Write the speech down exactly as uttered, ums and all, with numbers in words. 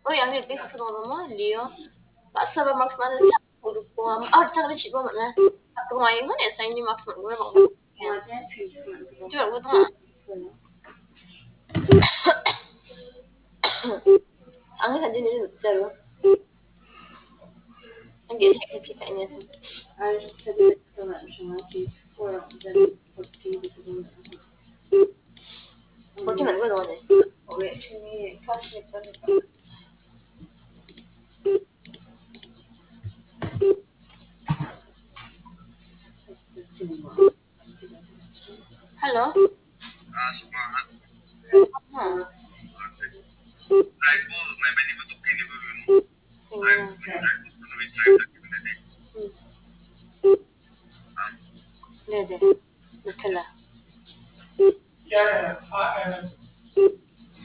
Oh, yang ini ke rumah dia. Pak sa ba Max man sa ko ko am ah ta ni chibo man na. Ko mai man ya sai ni Max man ko ba. Jual ko ta. Ang ka din ni daro. Ang di sa ki ka niya. Porque man ko do ne. Okay, actually class ni pa. Hello.